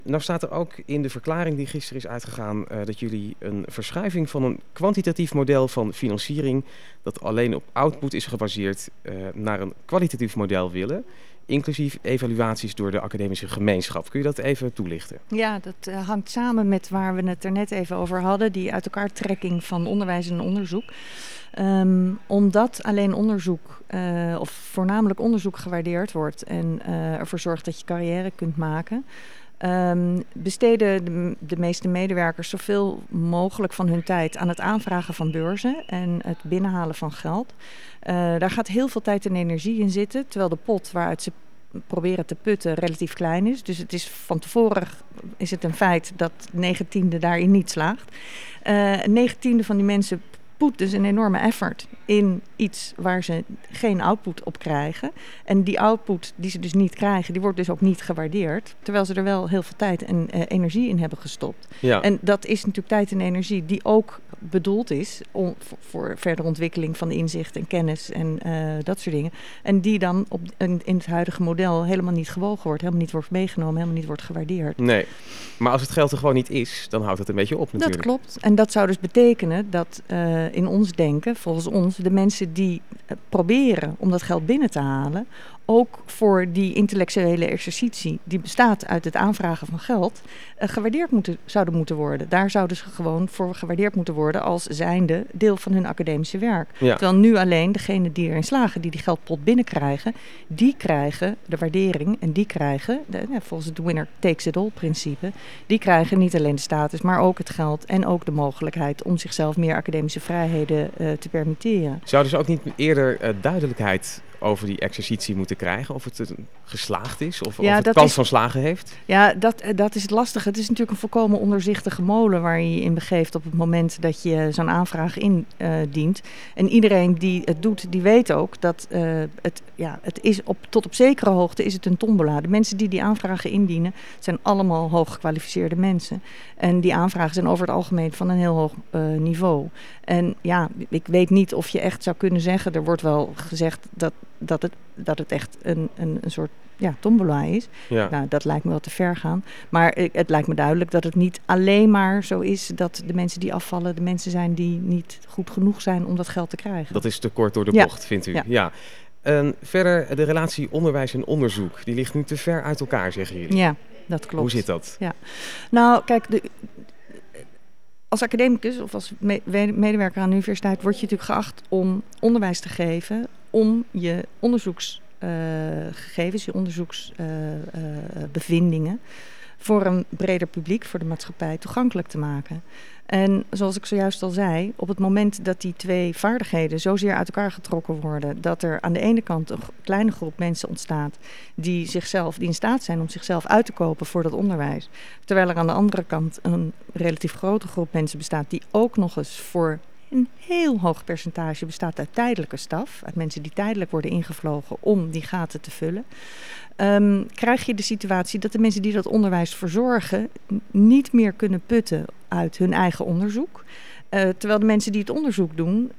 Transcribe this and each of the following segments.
Nou staat er ook in de verklaring die gisteren is uitgegaan dat jullie een verschuiving van een kwantitatief model van financiering dat alleen op output is gebaseerd naar een kwalitatief model willen, inclusief evaluaties door de academische gemeenschap. Kun je dat even toelichten? Ja, dat hangt samen met waar we het er net even over hadden, die uit elkaar trekking van onderwijs en onderzoek. Omdat alleen onderzoek, of voornamelijk onderzoek gewaardeerd wordt en ervoor zorgt dat je carrière kunt maken, besteden de meeste medewerkers zoveel mogelijk van hun tijd aan het aanvragen van beurzen en het binnenhalen van geld. Daar gaat heel veel tijd en energie in zitten, terwijl de pot waaruit ze proberen te putten relatief klein is. Dus het is van tevoren is het een feit dat 9/10 daarin niet slaagt. 9/10 van die mensen poet dus een enorme effort in iets waar ze geen output op krijgen. En die output die ze dus niet krijgen, die wordt dus ook niet gewaardeerd. Terwijl ze er wel heel veel tijd en energie in hebben gestopt. Ja. En dat is natuurlijk tijd en energie die ook bedoeld is voor verdere ontwikkeling van de inzicht en kennis en dat soort dingen. En die dan in het huidige model helemaal niet gewogen wordt, helemaal niet wordt meegenomen, helemaal niet wordt gewaardeerd. Nee, maar als het geld er gewoon niet is, dan houdt het een beetje op natuurlijk. Dat klopt. En dat zou dus betekenen dat in ons denken, volgens ons, de mensen die proberen om dat geld binnen te halen, ook voor die intellectuele exercitie die bestaat uit het aanvragen van geld, gewaardeerd zouden moeten worden. Daar zouden ze gewoon voor gewaardeerd moeten worden als zijnde deel van hun academische werk. Ja. Terwijl nu alleen degenen die erin slagen, die geldpot binnenkrijgen, die krijgen de waardering en die krijgen, volgens het winner takes it all principe, die krijgen niet alleen de status, maar ook het geld en ook de mogelijkheid om zichzelf meer academische vrijheden te permitteren. Zouden ze ook niet eerder duidelijkheid over die exercitie moeten krijgen? Of het geslaagd is? Of het kans van slagen heeft? Ja, dat is het lastige. Het is natuurlijk een volkomen ondoorzichtige molen waar je je in begeeft op het moment dat je zo'n aanvraag indient. En iedereen die het doet, die weet ook dat het is tot op zekere hoogte is het een tombola. De mensen die aanvragen indienen, zijn allemaal hooggekwalificeerde mensen. En die aanvragen zijn over het algemeen van een heel hoog niveau. En ja, ik weet niet of je echt zou kunnen zeggen, er wordt wel gezegd dat het echt een soort tombola is. Ja. Nou, dat lijkt me wel te ver gaan. Maar het lijkt me duidelijk dat het niet alleen maar zo is dat de mensen die afvallen de mensen zijn die niet goed genoeg zijn om dat geld te krijgen. Dat is te kort door de bocht, vindt u? Ja. Verder, de relatie onderwijs en onderzoek, die ligt nu te ver uit elkaar, zeggen jullie. Ja, dat klopt. Hoe zit dat? Ja. Nou, kijk, als academicus of als medewerker aan de universiteit word je natuurlijk geacht om onderwijs te geven, om je onderzoeksgegevens, je onderzoeksbevindingen voor een breder publiek, voor de maatschappij, toegankelijk te maken. En zoals ik zojuist al zei, op het moment dat die twee vaardigheden zozeer uit elkaar getrokken worden, dat er aan de ene kant een kleine groep mensen ontstaat die in staat zijn om zichzelf uit te kopen voor dat onderwijs, terwijl er aan de andere kant een relatief grote groep mensen bestaat die ook nog eens voor een heel hoog percentage bestaat uit tijdelijke staf, uit mensen die tijdelijk worden ingevlogen om die gaten te vullen, krijg je de situatie dat de mensen die dat onderwijs verzorgen niet meer kunnen putten uit hun eigen onderzoek. Terwijl de mensen die het onderzoek doen,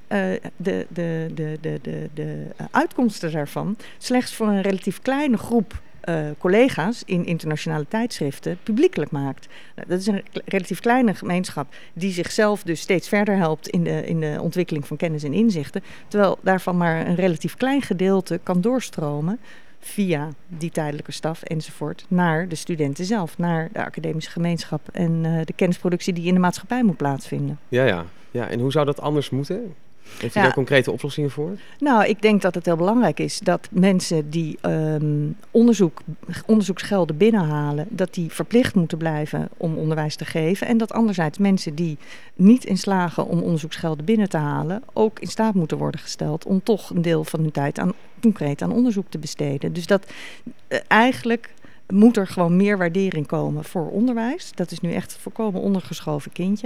de uitkomsten daarvan slechts voor een relatief kleine groep collega's in internationale tijdschriften publiekelijk maakt. Nou, dat is een relatief kleine gemeenschap die zichzelf dus steeds verder helpt in de ontwikkeling van kennis en inzichten, terwijl daarvan maar een relatief klein gedeelte kan doorstromen via die tijdelijke staf enzovoort naar de studenten zelf, naar de academische gemeenschap en de kennisproductie die in de maatschappij moet plaatsvinden. Ja. En hoe zou dat anders moeten? Heeft u daar concrete oplossingen voor? Nou, ik denk dat het heel belangrijk is dat mensen die onderzoeksgelden binnenhalen, dat die verplicht moeten blijven om onderwijs te geven. En dat anderzijds mensen die niet in slagen om onderzoeksgelden binnen te halen, ook in staat moeten worden gesteld om toch een deel van hun tijd concreet aan onderzoek te besteden. Dus dat eigenlijk moet er gewoon meer waardering komen voor onderwijs. Dat is nu echt een volkomen ondergeschoven kindje.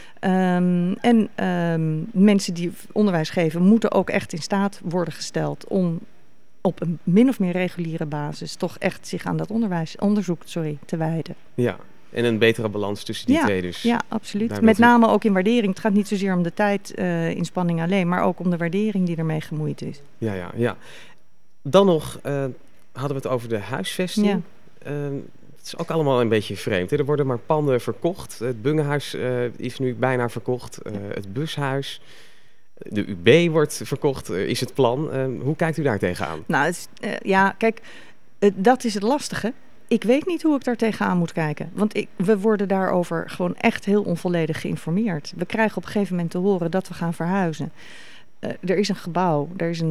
Mensen die onderwijs geven moeten ook echt in staat worden gesteld om op een min of meer reguliere basis toch echt zich aan dat onderzoek te wijden. Ja, en een betere balans tussen die twee dus. Ja, absoluut. Met name ook in waardering. Het gaat niet zozeer om de tijdinspanning alleen, maar ook om de waardering die ermee gemoeid is. Ja. Dan nog hadden we het over de huisvesting. Ja. Het is ook allemaal een beetje vreemd. Hè? Er worden maar panden verkocht. Het Bungehuis is nu bijna verkocht. Het bushuis. De UB wordt verkocht, is het plan. Hoe kijkt u daar tegenaan? Nou, kijk, dat is het lastige. Ik weet niet hoe ik daar tegenaan moet kijken. Want we worden daarover gewoon echt heel onvolledig geïnformeerd. We krijgen op een gegeven moment te horen dat we gaan verhuizen. Er is een gebouw, er is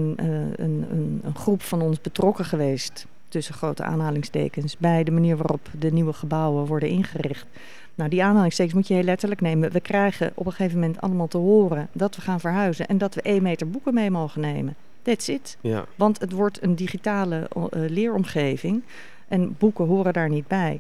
een groep van ons betrokken geweest, tussen grote aanhalingstekens, bij de manier waarop de nieuwe gebouwen worden ingericht. Nou, die aanhalingstekens moet je heel letterlijk nemen. We krijgen op een gegeven moment allemaal te horen dat we gaan verhuizen en dat we 1 meter boeken mee mogen nemen. That's it. Ja. Want het wordt een digitale leeromgeving en boeken horen daar niet bij.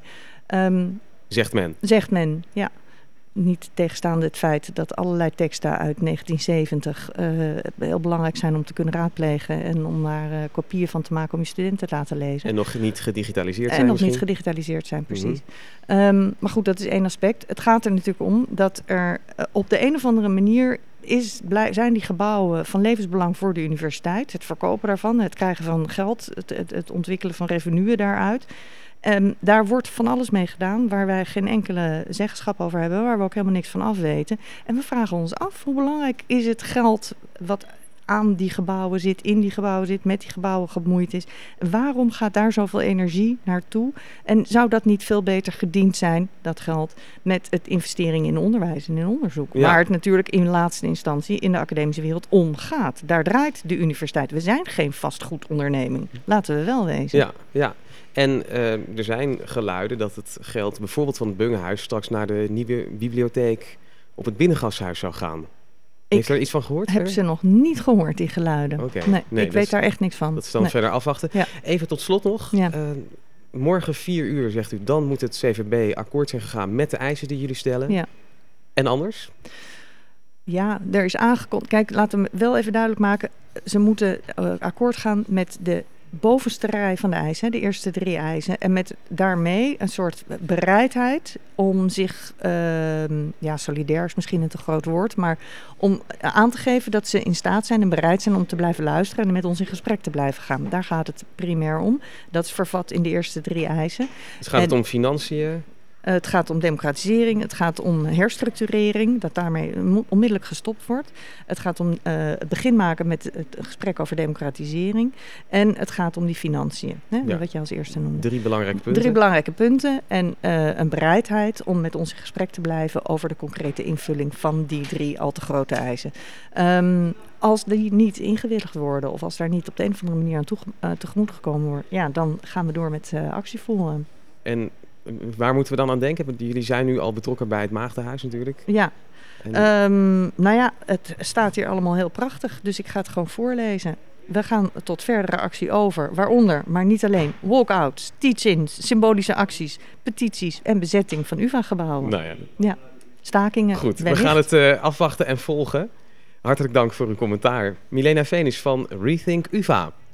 Zegt men. Zegt men, ja. Niet tegenstaande het feit dat allerlei teksten uit 1970 heel belangrijk zijn om te kunnen raadplegen en om daar kopieën van te maken om je studenten te laten lezen. En nog niet gedigitaliseerd zijn En nog misschien? niet gedigitaliseerd zijn, precies. Mm-hmm. Maar goed, dat is 1 aspect. Het gaat er natuurlijk om dat er op de een of andere manier zijn die gebouwen van levensbelang voor de universiteit. Het verkopen daarvan, het krijgen van geld, het ontwikkelen van revenuen daaruit. Daar wordt van alles mee gedaan waar wij geen enkele zeggenschap over hebben, waar we ook helemaal niks van af weten. En we vragen ons af, hoe belangrijk is het geld wat aan die gebouwen zit, in die gebouwen zit, met die gebouwen gemoeid is. Waarom gaat daar zoveel energie naartoe? En zou dat niet veel beter gediend zijn, dat geld, met het investering in onderwijs en in onderzoek? Ja. Waar het natuurlijk in laatste instantie in de academische wereld om gaat. Daar draait de universiteit. We zijn geen vastgoedonderneming. Laten we wel wezen. Ja, ja. En er zijn geluiden dat het geld bijvoorbeeld van het Bungehuis straks naar de nieuwe bibliotheek op het Binnengashuis zou gaan. Heeft u er iets van gehoord? Ik heb ze nog niet gehoord, die geluiden. Okay. Nee, ik weet daar echt niks van. Dat is dan verder afwachten. Ja. Even tot slot nog. Ja. Morgen 4 uur, zegt u, dan moet het CVB akkoord zijn gegaan met de eisen die jullie stellen. Ja. En anders? Ja, er is aangekondigd. Kijk, laten we wel even duidelijk maken. Ze moeten akkoord gaan met de bovenste rij van de eisen, de eerste 3 eisen. En met daarmee een soort bereidheid om zich, solidair is misschien een te groot woord, maar om aan te geven dat ze in staat zijn en bereid zijn om te blijven luisteren en met ons in gesprek te blijven gaan. Daar gaat het primair om. Dat is vervat in de eerste 3 eisen. Dus gaat het om financiën? Het gaat om democratisering, het gaat om herstructurering, dat daarmee onmiddellijk gestopt wordt. Het gaat om het begin maken met het gesprek over democratisering. En het gaat om die financiën, wat je als eerste noemde. 3 belangrijke punten. 3 belangrijke punten en een bereidheid om met ons in gesprek te blijven over de concrete invulling van die 3 al te grote eisen. Als die niet ingewilligd worden of als daar niet op de een of andere manier aan tegemoet gekomen wordt, ja, dan gaan we door met actie voeren. En waar moeten we dan aan denken? Jullie zijn nu al betrokken bij het Maagdenhuis natuurlijk. Ja, het staat hier allemaal heel prachtig, dus ik ga het gewoon voorlezen. We gaan tot verdere actie over, waaronder, maar niet alleen, walkouts, teach-ins, symbolische acties, petities en bezetting van UvA-gebouwen. Nou ja. Ja, stakingen. Goed, wellicht. We gaan het afwachten en volgen. Hartelijk dank voor uw commentaar. Milena Venus van Rethink UvA.